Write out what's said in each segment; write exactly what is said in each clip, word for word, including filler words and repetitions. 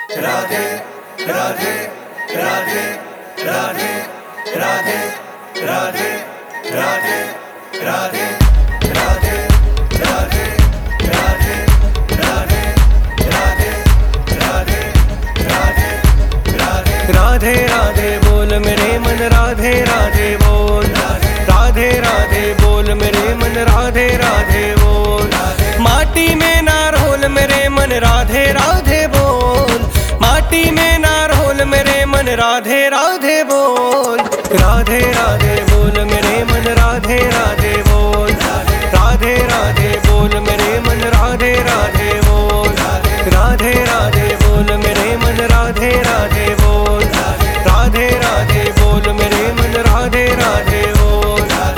राधे राधे राधे राधे राधे राधे राधे राधे राधे राधे राधे राधे राधे राधे राधे राधे राधे राधे बोल मेरे मन राधे राधे बोल राधे राधे बोल मेरे मन राधे राधे बोल माटी में ना रोल मेरे मन राधे राधे बोल माटी में ना रोल मेरे मन राधे राधे बोल राधे राधे बोल मेरे मन राधे राधे बोल राधे राधे बोल मेरे मन राधे राधे बोल राधे राधे बोल मेरे मन राधे राधे बोल राधे राधे बोल मेरे मन राधे राधे बोल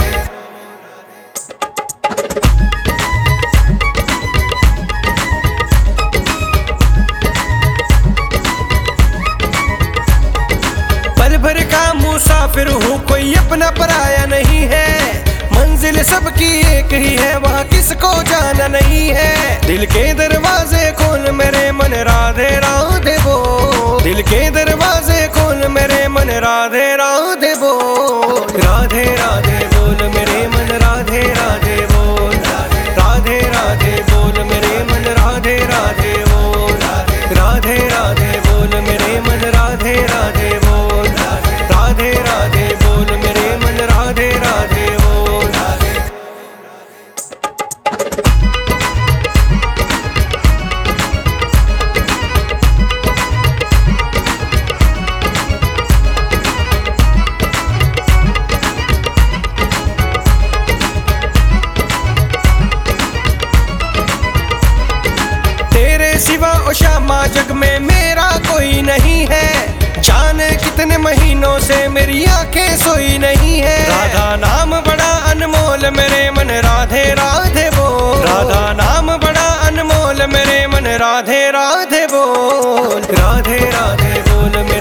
पल भर का मुसाफिर हूँ कोई अपना पराया नहीं है मंजिल सबकी एक ही है वहाँ किसको जाना नहीं है दिल के दरवाजे खोल मेरे मन राधे राधे बोल दिल के दरवाजे खोल मेरे मन राधे राधे बोल राधे राधे बोल मेरे मन राधे राधे बोल राधे राधे बोल मेरे मन राधे राधे बोल राधे राधे बोल मेरे मन राधे राधे बोल राधे राधे बोल मेरे मन राधे राधे बोल तेरे सिवा ओ श्यामा जग में मेरा कोई नहीं है जाने कितने महीनों से मेरी आंखें सोई नहीं है राधा नाम बड़ा अनमोल मेरे मन राधे राधे बोल राधा नाम बड़ा अनमोल मेरे मन राधे राधे बोल राधे राधे बोल मेरे